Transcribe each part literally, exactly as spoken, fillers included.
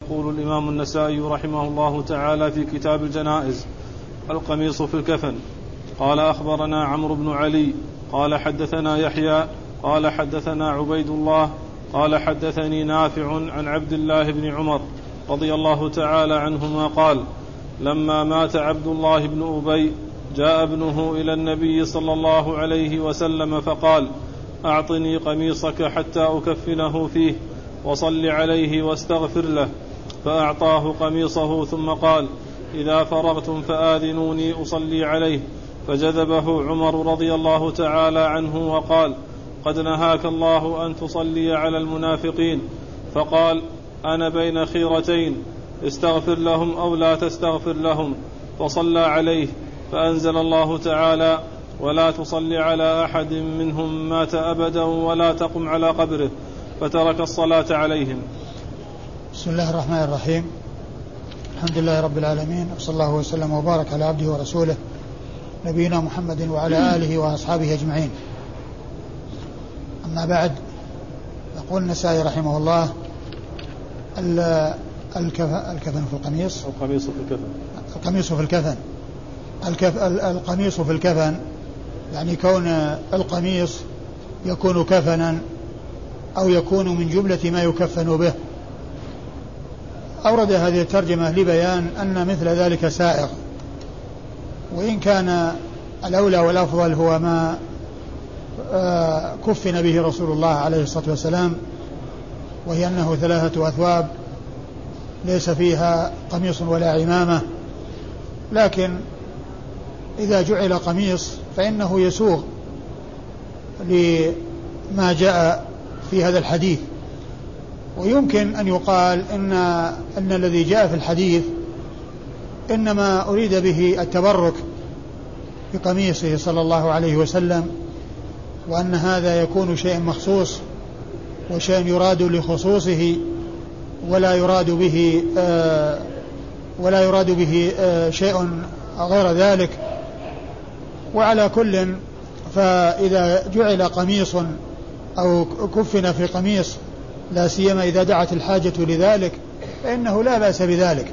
يقول الإمام النسائي رحمه الله تعالى في كتاب الجنائز: القميص في الكفن. قال أخبرنا عمرو بن علي قال حدثنا يحيى قال حدثنا عبيد الله قال حدثني نافع عن عبد الله بن عمر رضي الله تعالى عنهما قال: لما مات عبد الله بن أبي جاء ابنه إلى النبي صلى الله عليه وسلم فقال: أعطني قميصك حتى أكفنه فيه وصل عليه واستغفر له. فأعطاه قميصه ثم قال: إذا فرغتم فآذنوني أصلي عليه. فجذبه عمر رضي الله تعالى عنه وقال: قد نهاك الله أن تصلي على المنافقين. فقال: أنا بين خيرتين، استغفر لهم أو لا تستغفر لهم. فصلى عليه، فأنزل الله تعالى: ولا تصل على أحد منهم مات أبدا ولا تقم على قبره. فترك الصلاة عليهم. بسم الله الرحمن الرحيم. الحمد لله رب العالمين، وصلى الله وسلم وبارك على عبده ورسوله نبينا محمد وعلى آله وأصحابه أجمعين. أما بعد، يقول النسائي رحمه الله: الكفن في القميص القميص في الكفن القميص في الكفن الكف القميص في الكفن يعني كون القميص يكون كفنا أو يكون من جملة ما يكفن به. أورد هذه الترجمة لبيان أن مثل ذلك سائغ، وإن كان الأولى والأفضل هو ما كفن به رسول الله عليه الصلاة والسلام، وهي أنه ثلاثة أثواب ليس فيها قميص ولا عمامة. لكن إذا جعل قميص فإنه يسوغ لما جاء في هذا الحديث. ويمكن أن يقال إن, أن الذي جاء في الحديث إنما أريد به التبرك بقميصه صلى الله عليه وسلم، وأن هذا يكون شيء مخصوص وشيء يراد لخصوصه ولا يراد به آه ولا يراد به آه شيء غير ذلك. وعلى كل، فإذا جعل قميص أو كفن في قميص، لا سيما إذا دعت الحاجة لذلك، فإنه لا بأس بذلك.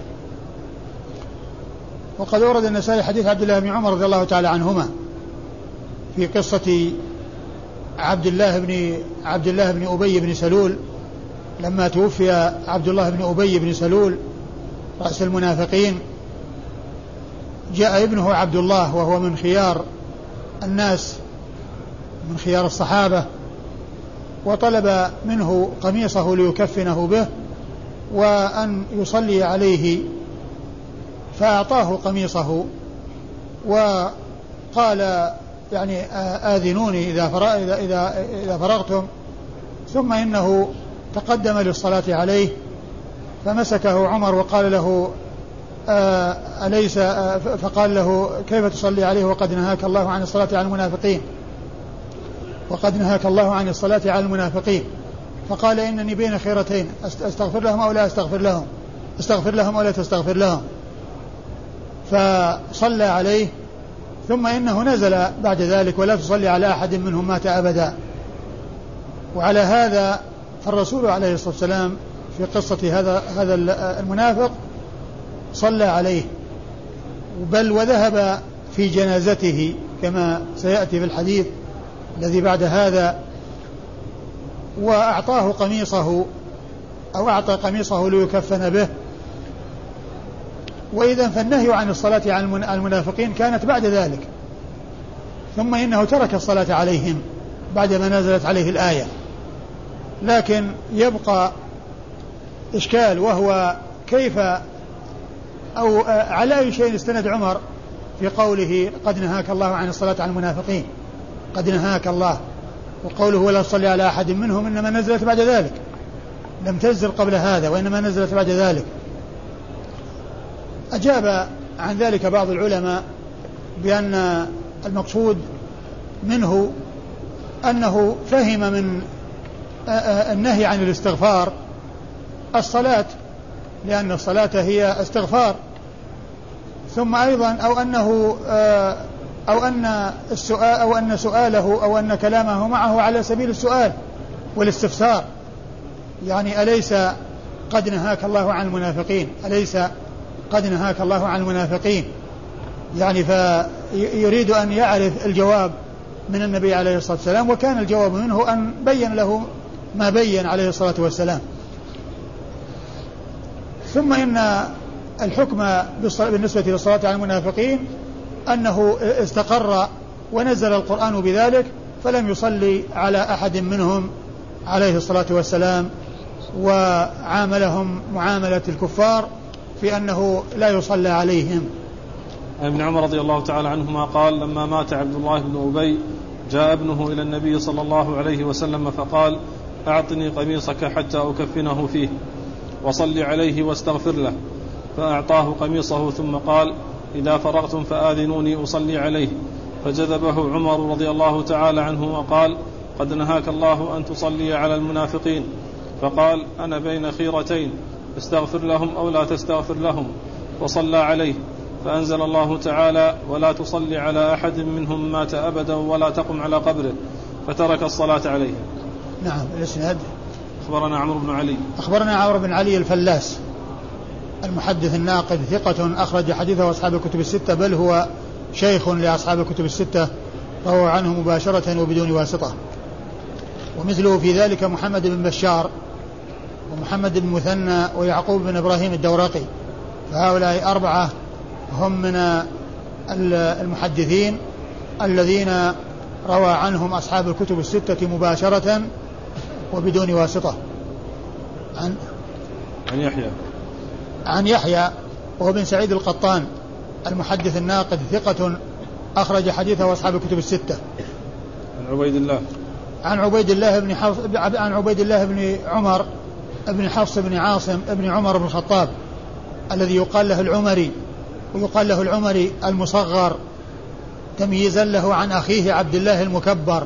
وقد ورد النسائي حديث عبد الله بن عمر رضي الله تعالى عنهما في قصة عبد الله بن عبد الله بن أبي بن سلول، لما توفي عبد الله بن أبي بن سلول رأس المنافقين، جاء ابنه عبد الله وهو من خيار الناس من خيار الصحابة، وطلب منه قميصه ليكفنه به وأن يصلي عليه، فأعطاه قميصه وقال: يعني آذنوني إذا إذا فرغتم. ثم إنه تقدم للصلاة عليه، فمسكه عمر وقال له: أليس فقال له: كيف تصلي عليه وقد نهاك الله عن الصلاة على المنافقين وقد نهاك الله عن الصلاة على المنافقين. فقال: إنني بين خيرتين، أستغفر لهم أو لا أستغفر لهم استغفر لهم أو لا تستغفر لهم. فصلى عليه، ثم إنه نزل بعد ذلك: ولا تصلي على أحد منهم مات أبدا. وعلى هذا فالرسول عليه الصلاة والسلام في قصة هذا هذا المنافق صلى عليه، بل وذهب في جنازته كما سيأتي في الحديث الذي بعد هذا، وأعطاه قميصه أو أعطى قميصه ليكفن به. وإذا فالنهي عن الصلاة على المنافقين كانت بعد ذلك، ثم إنه ترك الصلاة عليهم بعدما نزلت عليه الآية. لكن يبقى إشكال، وهو كيف أو على أي شيء استند عمر في قوله: قد نهاك الله عن الصلاة على المنافقين، قد نهاك الله، وقوله: ولا تصلي على أحد منهم، إنما نزلت بعد ذلك، لم تنزل قبل هذا وإنما نزلت بعد ذلك. أجاب عن ذلك بعض العلماء بأن المقصود منه أنه فهم من النهي عن الاستغفار الصلاة، لأن الصلاة هي استغفار. ثم أيضا أو أنه أو أن السؤال أو أن سؤاله أو أن كلامه معه على سبيل السؤال والاستفسار، يعني أليس قد نهاك الله عن المنافقين، أليس قد نهاك الله عن المنافقين؟ يعني فيريد أن يعرف الجواب من النبي عليه الصلاة والسلام، وكان الجواب منه أن بين له ما بين عليه الصلاة والسلام. ثم إن الحكم بالنسبة للصلاة على المنافقين أنه استقر ونزل القرآن بذلك، فلم يصلي على أحد منهم عليه الصلاة والسلام، وعاملهم معاملة الكفار في أنه لا يصلى عليهم. ابن عمر رضي الله تعالى عنهما قال: لما مات عبد الله بن أبي جاء ابنه إلى النبي صلى الله عليه وسلم فقال: أعطني قميصك حتى أكفنه فيه وصل عليه واستغفر له، فأعطاه قميصه ثم قال: إذا فرغتم فآذنوني أصلي عليه. فجذبه عمر رضي الله تعالى عنه وقال: قد نهاك الله أن تصلي على المنافقين. فقال: أنا بين خيرتين، استغفر لهم أو لا تستغفر لهم، وصلى عليه. فأنزل الله تعالى: ولا تصلي على أحد منهم مات أبدا ولا تقم على قبره، فترك الصلاة عليه. نعم. الإسناد: أخبرنا عمرو بن علي أخبرنا عمرو بن علي الفلاس المحدث الناقد ثقة أخرج حديثه أصحاب الكتب الستة، بل هو شيخ لأصحاب الكتب الستة، روى عنه مباشرة وبدون واسطة. ومثله في ذلك محمد بن بشار ومحمد بن مثنى ويعقوب بن إبراهيم الدورقي، فهؤلاء أربعة هم من المحدثين الذين روى عنهم أصحاب الكتب الستة مباشرة وبدون واسطة. عن عن يحيى عن يحيى وهو بن سعيد القطان المحدث الناقد ثقة أخرج حديثه أصحاب الكتب الستة. عن عبيد الله عن عبيد الله بن حفص عن عبيد الله بن عمر بن حفص بن عاصم بن عمر بن الخطاب الذي يقال له العمري، ويقال له العمري المصغر تمييزا له عن أخيه عبد الله المكبر.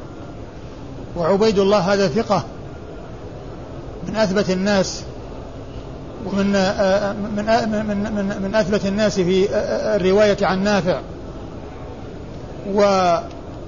وعبيد الله هذا ثقة من أثبت الناس ومن من من من, من أثبت الناس في الرواية عن نافع. ويقال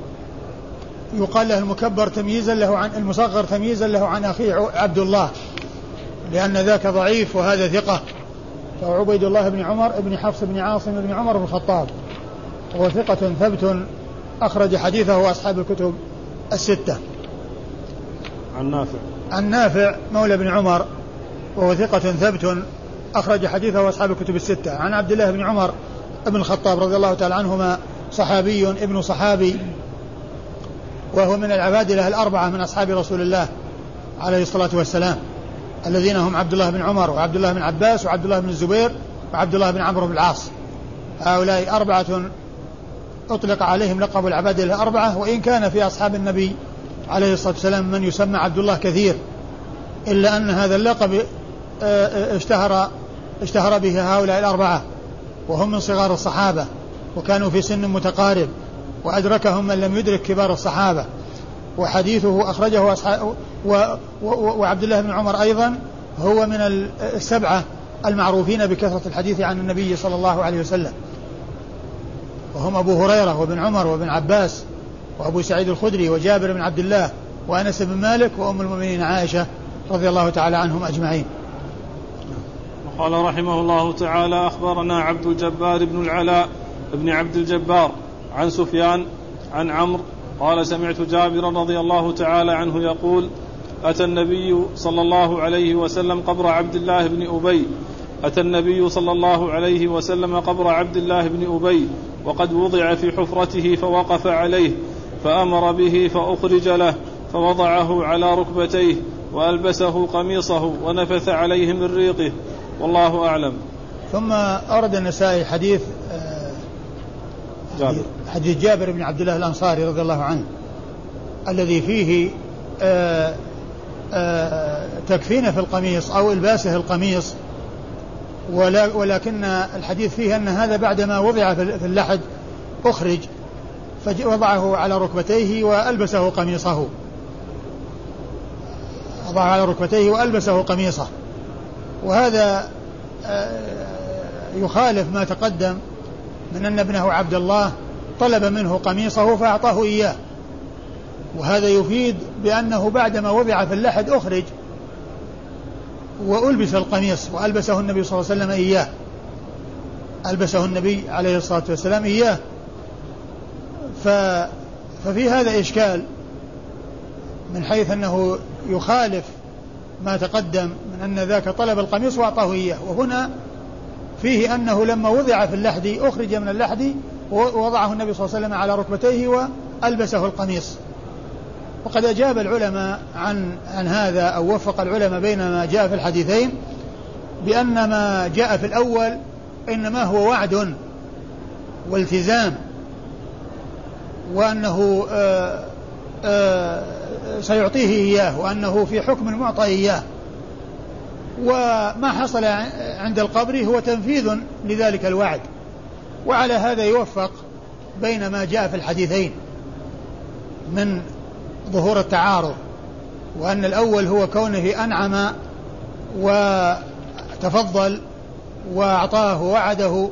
له المكبر تمييزا له عن المصغر تمييزا له عن أخيه عبد الله، لأن ذاك ضعيف وهذا ثقة. فهو عبيد الله بن عمر بن حفص بن عاصم بن عمر بن الخطاب، وهو ثقة ثبت أخرج حديثه أصحاب الكتب الستة. عن نافع عن نافع مولى بن عمر وهو ثقة ثبت أخرج حديثه أصحاب الكتب الستة. عن عبد الله بن عمر بن الخطاب رضي الله تعالى عنهما، صحابي ابن صحابي، وهو من العبادلة الأربعة من أصحاب رسول الله عليه الصلاة والسلام، الذين هم عبد الله بن عمر وعبد الله بن عباس وعبد الله بن الزبير وعبد الله بن عمرو بن العاص. هؤلاء أربعة أطلق عليهم لقب العبادلة الأربعة، وإن كان في أصحاب النبي عليه الصلاة والسلام من يسمى عبد الله كثير، إلا أن هذا اللقب اشتهر اشتهر به هؤلاء الأربعة، وهم من صغار الصحابة وكانوا في سن متقارب، وأدركهم من لم يدرك كبار الصحابة. وحديثه أخرجه أصحاب و و وعبد الله بن عمر أيضا هو من السبعة المعروفين بكثرة الحديث عن النبي صلى الله عليه وسلم، وهم أبو هريرة وابن عمر وابن عباس وأبو سعيد الخدري وجابر بن عبد الله وأنس بن مالك وأم المؤمنين عائشة رضي الله تعالى عنهم أجمعين. قال رحمه الله تعالى: أخبرنا عبد الجبار بن العلاء بن عبد الجبار عن سفيان عن عمرو قال: سمعت جابر رضي الله تعالى عنه يقول: أتى النبي صلى الله عليه وسلم قبر عبد الله بن أبي أتى النبي صلى الله عليه وسلم قبر عبد الله بن أبي وقد وضع في حفرته فوقف عليه فأمر به فأخرج له فوضعه على ركبتيه وألبسه قميصه ونفث عليه من ريقه، والله أعلم. ثم أورد النسائي حديث جابر. حديث جابر بن عبد الله الأنصاري رضي الله عنه الذي فيه آآ آآ تكفينه في القميص أو إلباسه القميص، ولكن الحديث فيه أن هذا بعدما وضع في اللحد أخرج فوضعه على ركبتيه وألبسه قميصه وضعه على ركبتيه وألبسه قميصه، وهذا يخالف ما تقدم من أن ابنه عبد الله طلب منه قميصه فأعطاه إياه، وهذا يفيد بأنه بعدما وضع في اللحد أخرج وألبس القميص وألبسه النبي صلى الله عليه وسلم إياه، ألبسه النبي عليه الصلاة والسلام إياه. ففي هذا إشكال من حيث أنه يخالف ما تقدم من أن ذاك طلب القميص وأعطاه إياه، وهنا فيه أنه لما وضع في اللحد أخرج من اللحد ووضعه النبي صلى الله عليه وسلم على ركبتيه وألبسه القميص. وقد أجاب العلماء عن, عن هذا أو وفق العلماء بين ما جاء في الحديثين بأن ما جاء في الأول إنما هو وعد والتزام، وأنه آآ آآ سيعطيه إياه، وأنه في حكم المعطى إياه، وما حصل عند القبر هو تنفيذ لذلك الوعد. وعلى هذا يوفق بين ما جاء في الحديثين من ظهور التعارض، وأن الأول هو كونه أنعم وتفضل وأعطاه ووعده،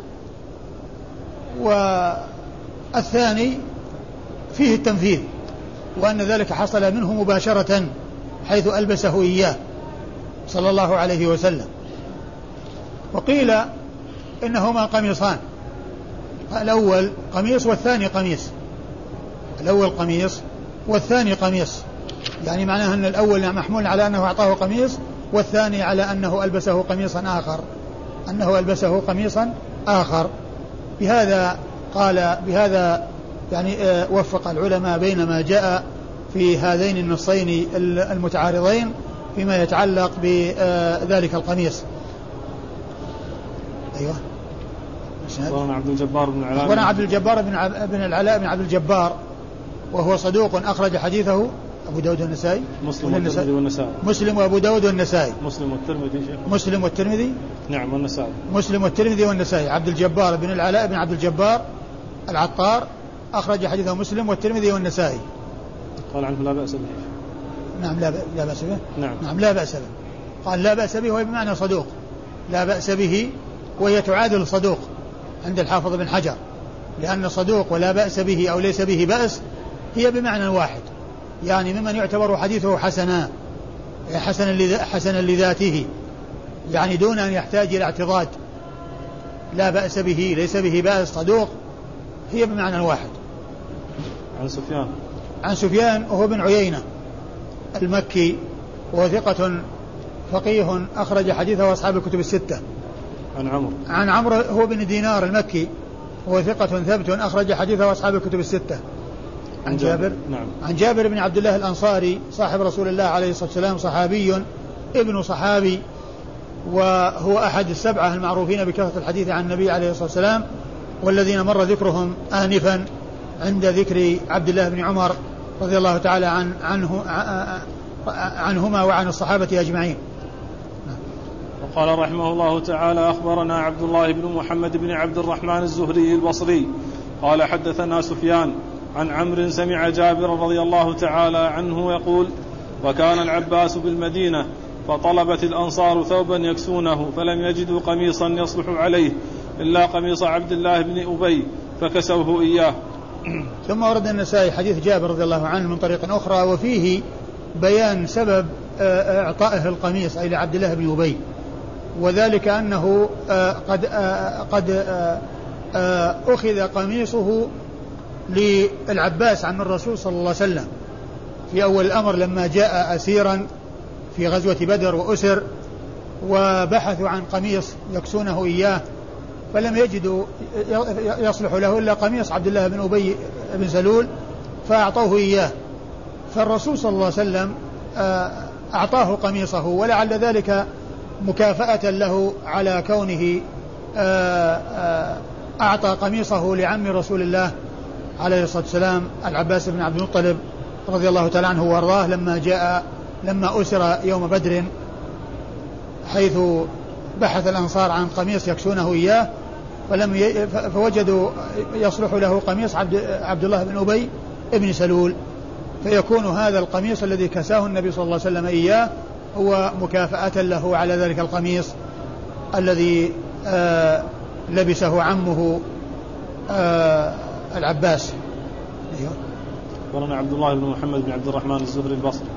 والثاني فيه التنفيذ، وأن ذلك حصل منه مباشرة حيث ألبسه إياه صلى الله عليه وسلم. وقيل إنهما قميصان، الأول قميص والثاني قميص، الأول قميص والثاني قميص، يعني معناه أن الأول محمول على أنه أعطاه قميص، والثاني على أنه ألبسه قميصا آخر، أنه ألبسه قميصا آخر. بهذا قال بهذا يعني وفق العلماء بين ما جاء في هذين النصين المتعارضين فيما يتعلق بذلك القميص. أيوة. أخبرنا عبد الجبار بن العلاء أخبرنا عبد الجبار بن بن العلاء بن عبد الجبار، وهو صدوق أخرج حديثه أبو داود والنسائي مسلم والترمذي والنسائي مسلم وأبو داود والنسائي مسلم والترمذي شيخ مسلم والترمذي نعم والنسائي مسلم والترمذي والنسائي. عبد الجبار بن العلاء بن عبد الجبار العطار أخرج حديثه مسلم والترمذي والنسائي. قال عنه لا بأس به. نعم لا لا بأس به. نعم. نعم لا بأس به. قال لا بأس به وهي بمعنى صدوق، لا بأس به وهي تعادل صدوق عند الحافظ بن حجر، لأن صدوق ولا بأس به أو ليس به بأس هي بمعنى واحد، يعني ممن يعتبر حديثه حسنا حسنا حسنا لذاته، يعني دون أن يحتاج إلى اعتضاد. لا بأس به ليس به بأس صدوق هي بمعنى واحد. عن سفيان عن سفيان وهو بن عيينة المكي وهو ثقة فقيه أخرج حديثه أصحاب الكتب الستة. عن عمرو عن عمرو هو بن دينار المكي وهو ثقة ثبت أخرج حديثه أصحاب الكتب الستة. عن جابر نعم. عن جابر بن عبد الله الأنصاري صاحب رسول الله عليه الصلاة والسلام، صحابي ابن صحابي، وهو أحد السبعة المعروفين بكثرة الحديث عن النبي عليه الصلاة والسلام، والذين مر ذكرهم آنفا عند ذكر عبد الله بن عمر رضي الله تعالى عن عنه عنهما وعن الصحابة أجمعين. وقال رحمه الله تعالى أخبرنا عبد الله بن محمد بن عبد الرحمن الزهري البصري قال حدثنا سفيان عن عمرو سمع جابر رضي الله تعالى عنه يقول وكان العباس بالمدينة فطلبت الأنصار ثوبا يكسونه فلم يجدوا قميصا يصلح عليه إلا قميص عبد الله بن أبي فكسوه إياه. ثم ورد النسائي حديث جابر رضي الله عنه من طريق أخرى وفيه بيان سبب إعطائه القميص أي لعبد الله بن أبي، وذلك أنه قد قد أخذ قميصه للعباس عن الرسول صلى الله عليه وسلم في أول الأمر لما جاء أسيرا في غزوة بدر وأسر، وبحثوا عن قميص يكسونه إياه فلم يجدوا يصلح له إلا قميص عبد الله بن أبي بن سلول فأعطوه إياه، فالرسول صلى الله عليه وسلم أعطاه قميصه، ولعل ذلك مكافأة له على كونه أعطى قميصه لعم رسول الله عليه الصلاة والسلام العباس بن عبد المطلب رضي الله تعالى عنه وارضاه لما جاء لما أسر يوم بدر، حيث بحث الأنصار عن قميص يكسونه إياه فلم ي... فوجدوا يصلح له قميص عبد... عبد الله بن أبي ابن سلول، فيكون هذا القميص الذي كساه النبي صلى الله عليه وسلم إياه هو مكافأة له على ذلك القميص الذي آه لبسه عمه آه العباس. أخبرنا عبد الله بن محمد بن عبد الرحمن الزهري البصري.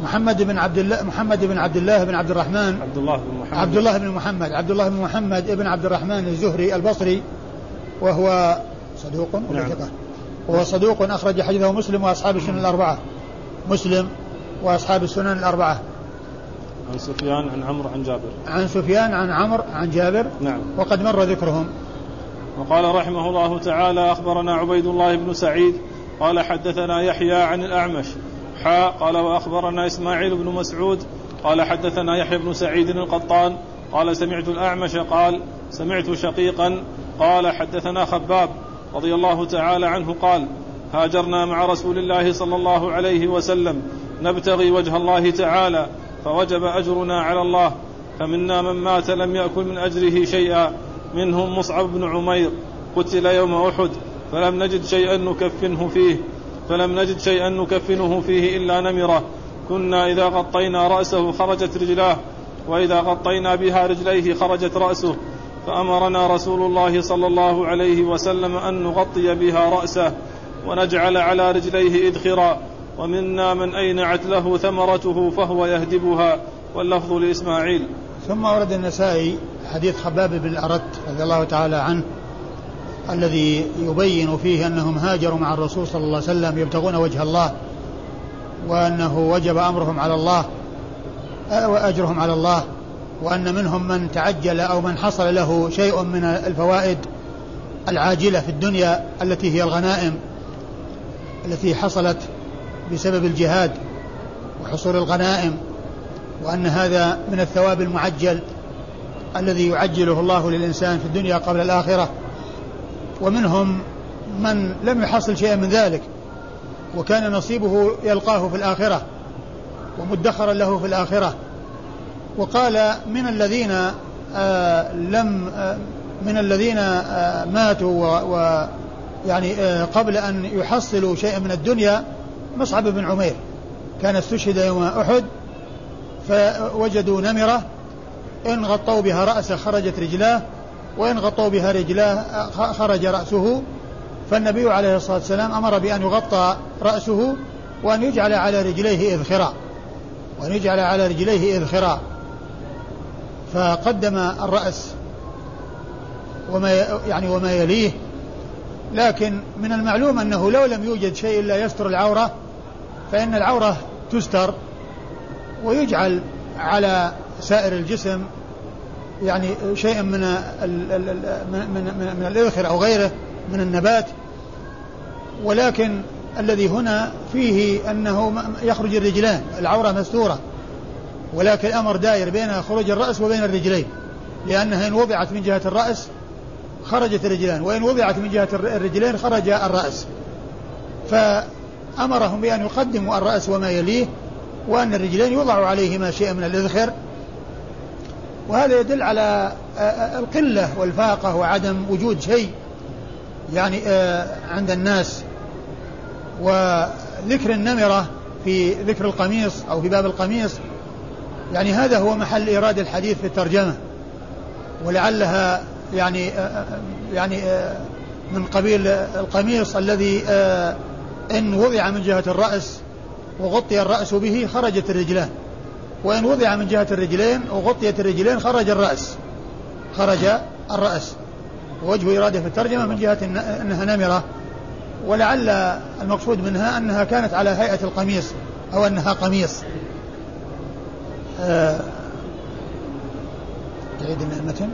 محمد بن عبد الله محمد بن عبد الله بن عبد الرحمن عبد الله بن محمد عبد الله بن محمد عبد الله بن محمد ابن عبد الرحمن الزهري البصري، وهو صدوق ولا ثقة؟ وهو صدوق أخرج حديثه مسلم وأصحاب السنن الأربعة. مسلم وأصحاب السنن الأربعة. عن سفيان عن عمرو عن جابر. عن سفيان عن عمرو عن جابر. نعم. وقد مر ذكرهم. وقال رحمه الله تعالى: أخبرنا عبيد الله بن سعيد قال حدثنا يحيى عن الأعمش حاء قال وأخبرنا إسماعيل بن مسعود قال حدثنا يحيى بن سعيد القطان قال سمعت الأعمش قال سمعت شقيقا قال حدثنا خباب رضي الله تعالى عنه قال: هاجرنا مع رسول الله صلى الله عليه وسلم نبتغي وجه الله تعالى فوجب أجرنا على الله، فمنا من مات لم يأكل من أجره شيئا، منهم مصعب بن عمير قتل يوم أحد فلم نجد شيئا نكفنه فيه فلم نجد شيئا نكفنه فيه إلا نمرة، كنا إذا غطينا رأسه خرجت رجلاه وإذا غطينا بها رجليه خرجت رأسه، فأمرنا رسول الله صلى الله عليه وسلم أن نغطي بها رأسه ونجعل على رجليه إذخرا، ومنا من أينعت له ثمرته فهو يهدبها، واللفظ لإسماعيل. ثم ورد النسائي حديث خباب بن الأرت رضي الله تعالى عنه الذي يبين فيه أنهم هاجروا مع الرسول صلى الله عليه وسلم يبتغون وجه الله، وأنه وجب أمرهم على الله وأجرهم على الله، وأن منهم من تعجل أو من حصل له شيء من الفوائد العاجلة في الدنيا التي هي الغنائم التي حصلت بسبب الجهاد وحصول الغنائم، وأن هذا من الثواب المعجل الذي يعجله الله للإنسان في الدنيا قبل الآخرة. ومنهم من لم يحصل شيئا من ذلك وكان نصيبه يلقاه في الآخرة ومدخرا له في الآخرة. وقال من الذين آه لم آه من الذين آه ماتوا ويعني آه قبل أن يحصلوا شيئا من الدنيا مصعب بن عمير، كان استشهد يوم أحد فوجدوا نمرة إن غطوا بها رأسه خرجت رجلاه وإن غطوا بها رجلاه خرج رأسه، فالنبي عليه الصلاة والسلام أمر بأن يغطى رأسه وأن يجعل على رجليه إذخرا وأن يجعل على رجليه إذخرا فقدم الرأس وما يعني وما يليه. لكن من المعلوم أنه لو لم يوجد شيء إلا يستر العورة فإن العورة تستر ويجعل على سائر الجسم يعني شيء من من من, من الإذخر أو غيره من النبات. ولكن الذي هنا فيه أنه يخرج الرجلان، العورة مستورة، ولكن الأمر داير بين خروج الرأس وبين الرجلين، لأنها إن وضعت من جهة الرأس خرجت الرجلان وإن وضعت من جهة الرجلين خرج الرأس، فأمرهم بأن يقدموا الرأس وما يليه وأن الرجلين يوضع عليهما شيء من الإذخر. وهذا يدل على القلة والفاقة وعدم وجود شيء يعني عند الناس. وذكر النمرة في ذكر القميص أو في باب القميص يعني هذا هو محل إيراد الحديث في الترجمة، ولعلها يعني يعني من قبيل القميص الذي إن وضع من جهة الرأس وغطي الرأس به خرجت الرجلان، وإن وضع من جهة الرجلين وغطيت الرجلين خرج الرأس خرج الرأس. ووجه إرادة في الترجمة من جهة أنها نمرة، ولعل المقصود منها أنها كانت على هيئة القميص أو أنها قميص. آه تعيد المتن.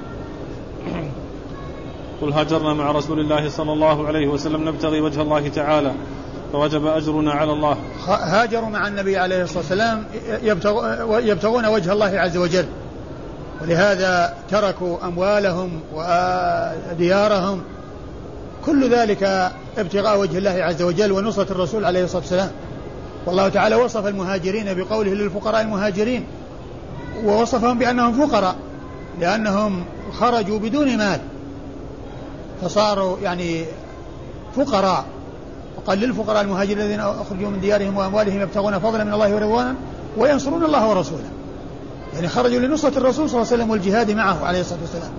قل هاجرنا مع رسول الله صلى الله عليه وسلم نبتغي وجه الله تعالى فوجب أجرنا على الله. هاجروا مع النبي عليه الصلاة والسلام يبتغون وجه الله عز وجل، ولهذا تركوا أموالهم وديارهم، كل ذلك ابتغاء وجه الله عز وجل ونصرة الرسول عليه الصلاة والسلام. والله تعالى وصف المهاجرين بقوله للفقراء المهاجرين، ووصفهم بأنهم فقراء لأنهم خرجوا بدون مال فصاروا يعني فقراء. وقال للفقراء المهاجرين الذين أخرجوا من ديارهم وأموالهم يبتغون فضلا من الله ورضوانا وينصرون الله ورسوله، يعني خرجوا لنصرة الرسول صلى الله عليه وسلم والجهاد معه عليه الصلاة والسلام.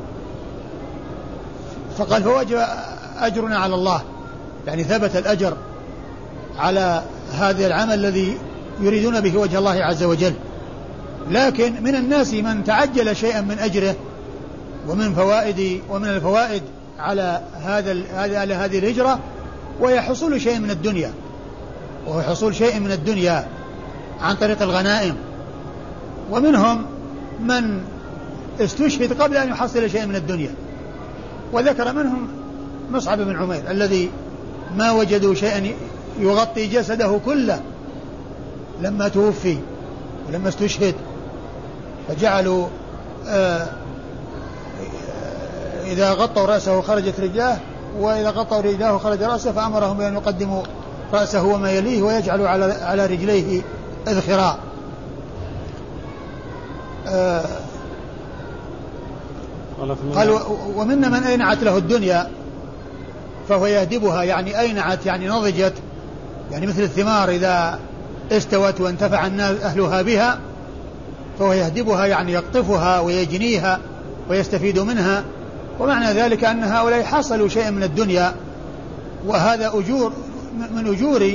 فقال فوجب أجرنا على الله، يعني ثبت الأجر على هذا العمل الذي يريدون به وجه الله عز وجل. لكن من الناس من تعجل شيئا من أجره ومن فوائد ومن الفوائد على هذا على هذه الهجرة، ويحصل شيء من الدنيا، وهو حصول شيء من الدنيا عن طريق الغنائم. ومنهم من استشهد قبل أن يحصل شيء من الدنيا، وذكر منهم مصعب بن عمير الذي ما وجدوا شيئا يغطي جسده كله لما توفي ولما استشهد، فجعلوا آه إذا غطوا رأسه خرجت رجلاه، وإذا غطوا رجلاه خرج رأسه، فأمرهم بأن يقدموا رأسه وما يليه ويجعلوا على على رجليه اذخراء. آه قال ومنا من أينعت له الدنيا فهو يهدبها، يعني أينعت يعني نضجت، يعني مثل الثمار إذا استوت وانتفع الناس أهلها بها، فهو يهدبها يعني يقطفها ويجنيها ويستفيد منها. ومعنى ذلك أن هؤلاء حصلوا شيئا من الدنيا، وهذا أجور من أجور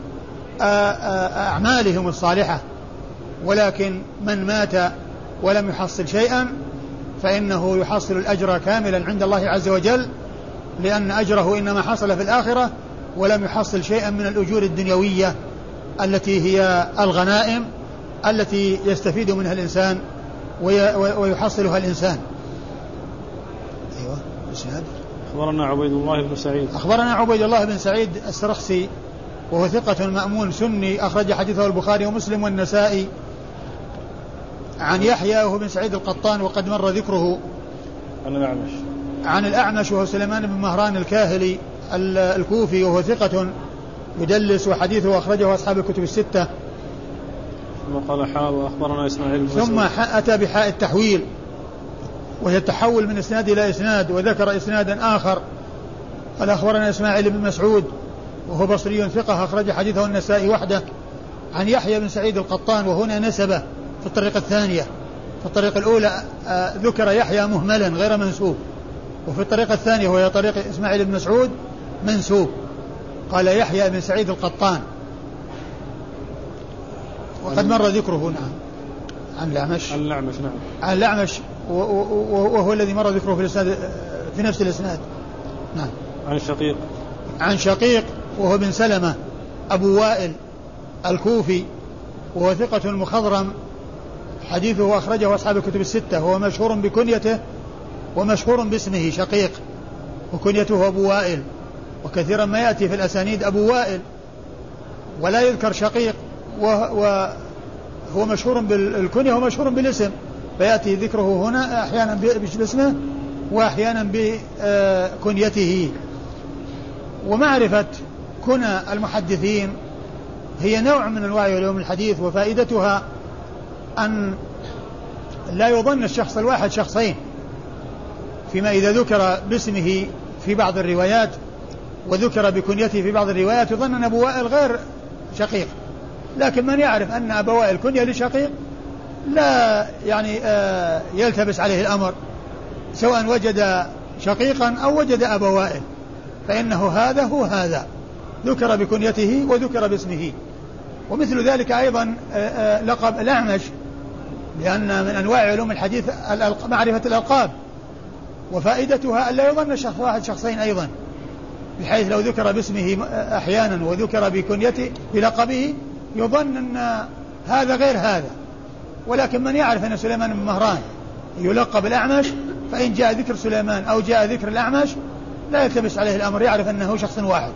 أعمالهم الصالحة. ولكن من مات ولم يحصل شيئا فإنه يحصل الأجر كاملا عند الله عز وجل، لأن أجره إنما حصل في الآخرة، ولم يحصل شيئا من الأجور الدنيوية التي هي الغنائم التي يستفيد منها الإنسان ويحصلها الإنسان. أيوة. إسناد. أخبرنا عبيد الله بن سعيد أخبرنا عبيد الله بن سعيد السرخسي وهو ثقة مأمون سني، أخرج حديثه البخاري ومسلم والنسائي. عن يحيى وهو بن سعيد القطان وقد مر ذكره. عن الأعمش عن الأعمش وهو سليمان بن مهران الكاهلي الكوفي وهو ثقة يدلس، وحديثه أخرجه أصحاب الكتب الستة. ثم قال حاء وأخبرنا إسماعيل ثم أتى بحاء التحويل وهي التحول من إسناد إلى إسناد، وذكر إسنادا آخر قال أخبرنا إسماعيل بن مسعود وهو بصري ثقة أخرج حديثه النسائي وحده. عن يحيى بن سعيد القطان، وهنا نسبه في الطريقة الثانية. في الطريقة الأولى ذكر يحيى مهملا غير منسوب، وفي الطريقة الثانية وهي طريق إسماعيل بن مسعود منسوب، قال يحيى بن سعيد القطان وقد مر ذكره. نعم. عن الأعمش عن الأعمش نعم عن الأعمش وهو الذي مر ذكره في الإسناد في نفس الإسناد. نعم. عن شقيق عن شقيق وهو بن سلمة أبو وائل الكوفي وهو ثقة مخضرم، حديثه أخرجه أصحاب الكتب الستة. هو مشهور بكنيته ومشهور باسمه شقيق، وكنيته أبو وائل، وكثيرا ما يأتي في الأسانيد أبو وائل ولا يذكر شقيق، وهو مشهور بالكنية ومشهور بالاسم، فيأتي ذكره هنا أحيانا باسمه وأحيانا بكنيته. ومعرفة كنى المحدثين هي نوع من أنواع علوم الحديث، وفائدتها أن لا يظن الشخص الواحد شخصين، فيما إذا ذكر باسمه في بعض الروايات وذكر بكنيته في بعض الروايات يظن أن أبو وائل غير شقيق. لكن من يعرف أن أبو وائل كنية لشقيق لا يعني آه يلتبس عليه الأمر، سواء وجد شقيقا أو وجد أبا وائل، فإنه هذا هو هذا، ذكر بكنيته وذكر باسمه. ومثل ذلك أيضا آه آه لقب الأعمش، لأن من أنواع علوم الحديث معرفة الألقاب، وفائدتها أن لا يظن شخص واحد شخصين أيضا، بحيث لو ذكر باسمه أحيانا وذكر بكنيته بلقبه يظن أن هذا غير هذا. ولكن من يعرف أن سليمان بن مهران يلقب الأعمش، فإن جاء ذكر سليمان أو جاء ذكر الأعمش لا يلتبس عليه الأمر، يعرف أنه شخص واحد.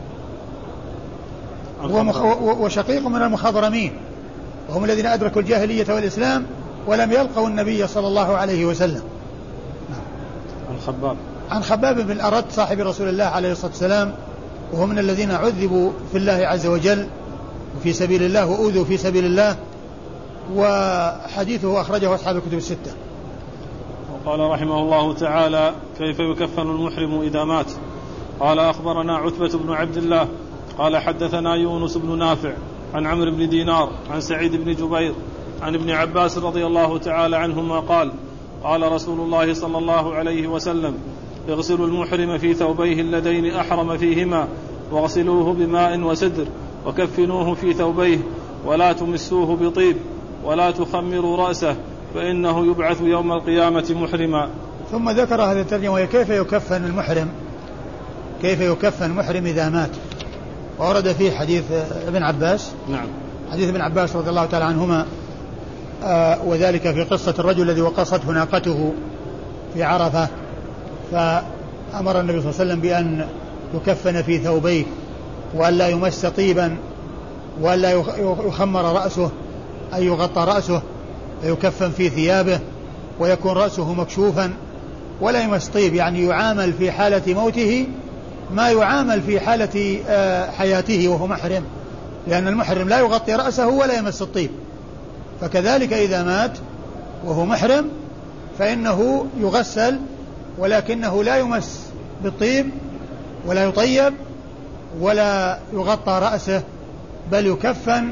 وشقيق من المخضرمين، وهم الذين أدركوا الجاهلية والإسلام ولم يلقوا النبي صلى الله عليه وسلم. عن خباب عن خباب بن الأرد صاحب رسول الله عليه الصلاة والسلام، وهو من الذين عذبوا في الله عز وجل وفي سبيل الله وأوذوا في سبيل الله، وحديثه أخرجه أصحاب الكتب الستة. وقال رحمه الله تعالى: كيف يكفن المحرم إذا مات؟ قال: أخبرنا عتبة بن عبد الله قال حدثنا يونس بن نافع عن عمرو بن دينار عن سعيد بن جبير عن ابن عباس رضي الله تعالى عنهما قال: قال رسول الله صلى الله عليه وسلم: اغسلوا المحرم في ثوبيه اللذين أحرم فيهما، واغسلوه بماء وسدر، وكفنوه في ثوبيه، ولا تمسوه بطيب ولا تخمروا رأسه فإنه يبعث يوم القيامة محرما. ثم ذكر هذه الترجمة وهي كيف يكفن المحرم كيف يكفن المحرم إذا مات. وورد فيه حديث ابن عباس نعم حديث ابن عباس رضي الله تعالى عنهما آه وذلك في قصة الرجل الذي وقصته ناقته في عرفة فأمر النبي صلى الله عليه وسلم بأن يكفن في ثوبيه وأن لا يمس طيبا وأن لا يخمر رأسه أي يغطى رأسه فيكفن في ثيابه ويكون رأسه مكشوفا ولا يمس طيب يعني يعامل في حالة موته ما يعامل في حالة حياته وهو محرم لأن المحرم لا يغطي رأسه ولا يمس الطيب فكذلك إذا مات وهو محرم فإنه يغسل ولكنه لا يمس بالطيب ولا يطيب ولا يغطى رأسه بل يكفن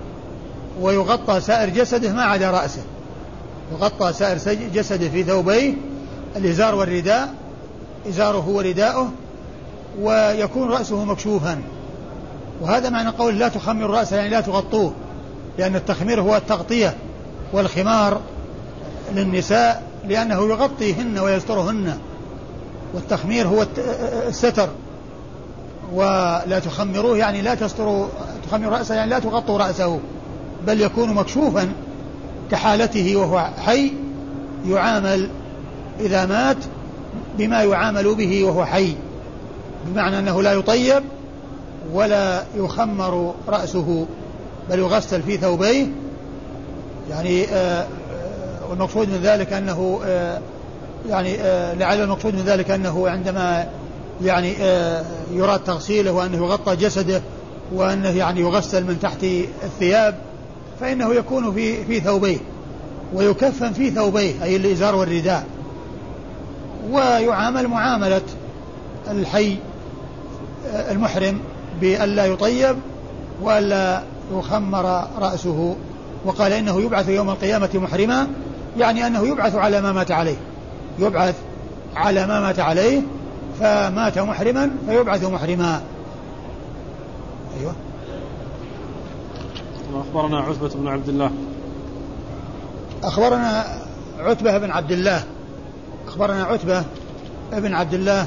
ويغطى سائر جسده ما عدا رأسه يغطى سائر جسده في ثوبيه الإزار والرداء إزاره ورداؤه ويكون رأسه مكشوفا وهذا معنى قول لا تخمر رأسه يعني لا تغطوه لأن التخمير هو التغطية والخمار للنساء لأنه يغطيهن ويسترهن والتخمير هو الستر ولا تخمروه يعني لا تستروا تخمر رأسه يعني لا تغطوا رأسه بل يكون مكشوفا كحالته وهو حي يعامل إذا مات بما يعامل به وهو حي بمعنى أنه لا يطيب ولا يخمر رأسه بل يغسل في ثوبيه يعني آه والمقصود من ذلك أنه آه يعني آه لعل المقصود من ذلك أنه عندما يعني آه يراد تغسيله وأنه يغطى جسده وأنه يعني يغسل من تحت الثياب فإنه يكون في في ثوبيه ويكفن في ثوبيه أي الإزار والرداء ويعامل معاملة الحي المحرم بألا يطيب وألا يخمر رأسه وقال إنه يبعث يوم القيامة محرما يعني أنه يبعث على ما مات عليه يبعث على ما مات عليه فمات محرما فيبعث محرما. أيوة. أخبرنا عتبة بن عبد الله أخبرنا عتبة بن عبد الله أخبرنا عتبة بن عبد الله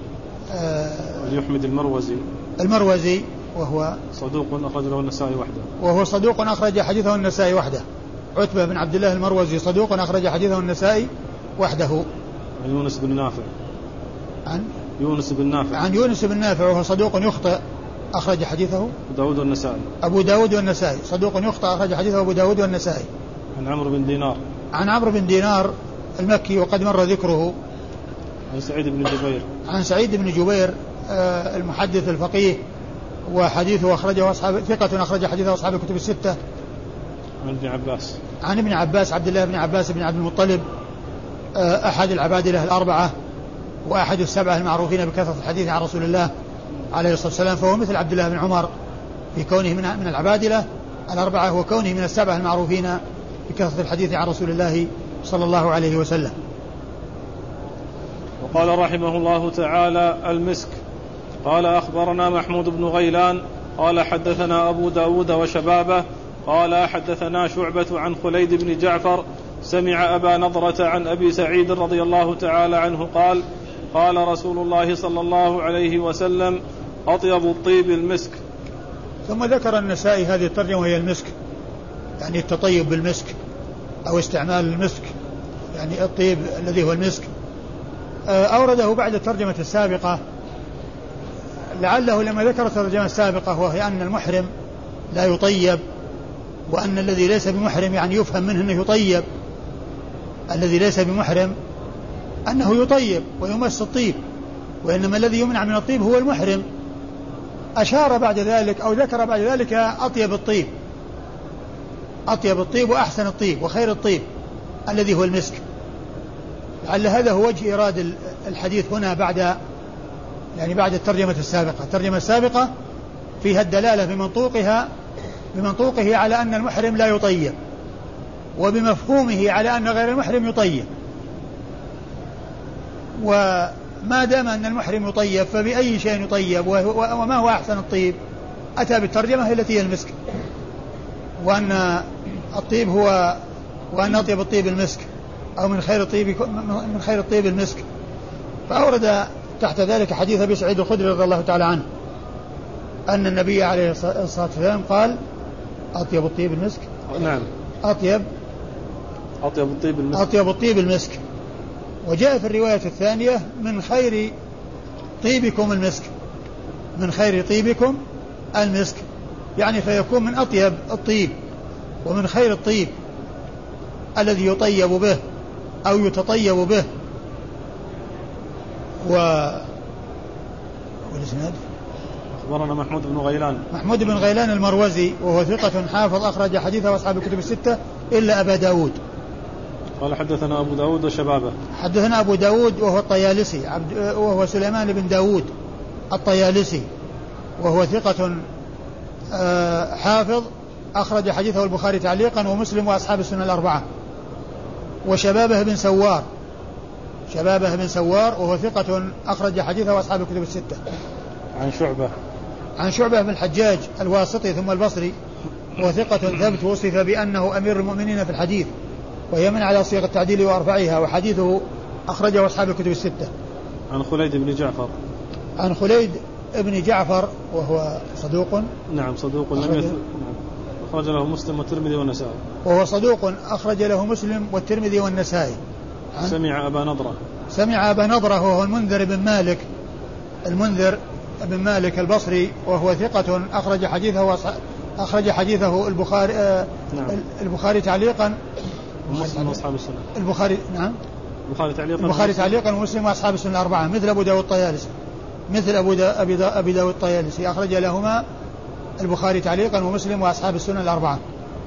يحمد المروزي المروزي وهو صدوق أخرج له النسائي وحده وهو صدوق أخرج حديثه النسائي وحده. عتبة بن عبد الله المروزي صدوق أخرج حديثه النسائي وحده. عن يونس بن نافع عن يونس بن نافع عن يونس بن نافع وهو صدوق يخطئ أخرج حديثه أبو داود والنسائي أبو داود والنسائي صدوق يخطئ أخرج حديثه أبو داود والنسائي. عن عمرو بن دينار عن عمرو بن دينار المكي وقد مر ذكره. عن سعيد بن جبير عن سعيد بن جبير آه المحدث الفقيه وحديثه أخرجه أصحاب ثقة أخرج حديثه أصحاب الكتب الستة. عن ابن عباس عن ابن عباس عبد الله بن عباس بن عبد المطلب آه أحد العبادلة الأربعة وأحد السبعة المعروفين بكثرة الحديث عن رسول الله عليه الصلاة والسلام فهو مثل عبد الله بن عمر في كونه من من العبادلة الأربعة وكونه من السبعة المعروفين بكثرة الحديث عن رسول الله صلى الله عليه وسلم. وقال رحمه الله تعالى المسك. قال أخبرنا محمود بن غيلان قال حدثنا أبو داود وشبابه قال حدثنا شعبة عن خليد بن جعفر سمع أبا نضرة عن أبي سعيد رضي الله تعالى عنه قال قال رسول الله صلى الله عليه وسلم أطيب الطيب المسك. ثم ذكر النسائي هذه الترجمة وهي المسك يعني التطيب بالمسك أو استعمال المسك يعني الطيب الذي هو المسك. أورده بعد الترجمة السابقة لعله لما ذكر الترجمة السابقة وهي أن المحرم لا يطيب وأن الذي ليس بمحرم يعني يفهم منه أنه يطيب الذي ليس بمحرم أنه يطيب ويمس الطيب وإنما الذي يمنع من الطيب هو المحرم. أشار بعد ذلك أو ذكر بعد ذلك أطيب الطيب أطيب الطيب وأحسن الطيب وخير الطيب الذي هو المسك. لعل هذا هو وجه إيراد الحديث هنا بعد يعني بعد الترجمة السابقة. الترجمة السابقة فيها الدلالة بمنطوقها بمنطوقه على أن المحرم لا يطيب وبمفهومه على أن غير المحرم يطيب وما دام أن المحرم يطيب فبأي شيء يطيب وما هو أحسن الطيب أتى بالترجمة التي هي المسك وأن الطيب هو وأن أطيب الطيب المسك أو من خير الطيب من خير الطيب المسك. فأورد تحت ذلك حديث أبي سعيد الخدري رضي الله تعالى عنه أن النبي عليه الصلاة والسلام قال أطيب الطيب المسك. نعم أطيب أطيب الطيب المسك أطيب الطيب المسك. وجاء في الرواية الثانية من خير طيبكم المسك من خير طيبكم المسك، يعني فيكون من أطيب الطيب ومن خير الطيب الذي يطيب به أو يتطيب به. و والإسناد أخبرنا محمود بن غيلان محمود بن غيلان المروزي وهو ثقة حافظ أخرج حديثه أصحاب الكتب الستة إلا أبا داود. قال حدثنا أبو داود وشبابه. حدثنا أبو داود وهو الطيالسي عبد وهو سليمان بن داود الطيالسي وهو ثقة حافظ أخرج حديثه البخاري تعليقا ومسلم وأصحاب السنة الأربعة. وشبابه بن سوار شبابه بن سوار وهو ثقة أخرج حديثه وأصحاب الكتب الستة. عن شعبة عن شعبة بن الحجاج الواسطي ثم البصري وثقة ثبت وصف بأنه أمير المؤمنين في الحديث ويمن على صيغ التعديل وأربعها وحديثه أخرجه أصحاب الكتب الستة. عن خليد بن جعفر عن خليد بن جعفر وهو صدوق. نعم صدوق لم يث... أخرج له مسلم والترمذي والنسائي. وهو صدوق أخرج له مسلم والترمذي والنسائي. سمع أبا نضرة سمع أبا نضرة وهو المنذر بن مالك المنذر بن مالك البصري وهو ثقة أخرج حديثه أخرج حديثه البخاري آه نعم. البخاري تعليقا ومسلم وأصحاب السنة. البخاري نعم البخاري تعليقا البخاري تعليقا ومسلم وأصحاب السنة الأربعة مثل أبو داود الطيالسي مثل أبو دا أبي, دا أبي داود الطيالسي أخرج لهما البخاري تعليقا ومسلم وأصحاب السنة الأربعة.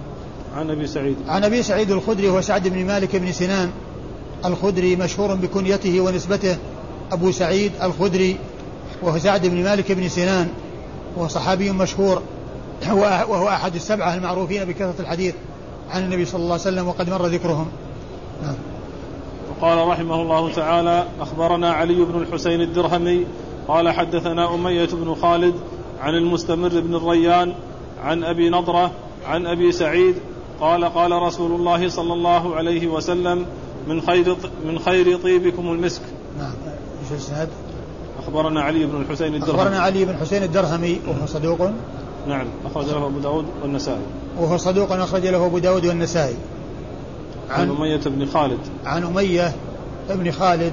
عن أبي سعيد عن أبي سعيد الخدري هو سعد بن مالك بن سنان الخدري مشهور بكنيته ونسبته أبو سعيد الخدري وهو سعد بن مالك بن سنان وهو صحابي مشهور وهو أحد السبعة المعروفين بكثرة الحديث عن النبي صلى الله عليه وسلم وقد مر ذكرهم. نعم. وقال رحمه الله تعالى أخبرنا علي بن الحسين الدرهمي قال حدثنا أمية بن خالد عن المستمر بن الريان عن أبي نضرة عن أبي سعيد قال قال رسول الله صلى الله عليه وسلم من خير من خير طيبكم المسك. نعم. ايش الاسناد؟ أخبرنا علي بن الحسين الدرهمي أخبرنا علي بن الحسين الدرهمي وهو صدوق. نعم أخرج له أبو داود والنسائي. وهو صدوق أخرج له أبو داود والنسائي. عن, عن أمية بن خالد عن أمية بن خالد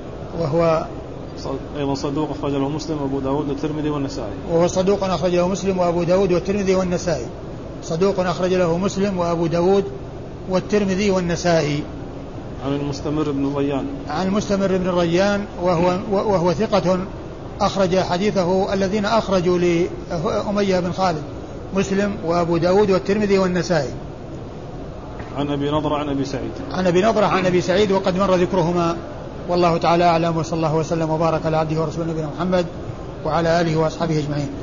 وهو أيضا صدوق أخرج له مسلم وأبو داود والترمذي والنسائي. وهو صدوق أخرج له مسلم وأبو داود والترمذي والنسائي. صدوق أخرج له مسلم وأبو داود والترمذي والنسائي. عن المستمر بن الريان عن المستمر بن الريان وهو, وهو ثقة أخرج حديثه الذين أخرجوا لأمية بن خالد مسلم وأبو داود والترمذي والنسائي. عن أبي نضرة عن أبي سعيد عن أبي نضرة عن أبي سعيد وقد مر ذكرهما والله تعالى أعلم وصلى الله وسلم وبارك على عبده ورسوله نبينا محمد وعلى آله وأصحابه أجمعين.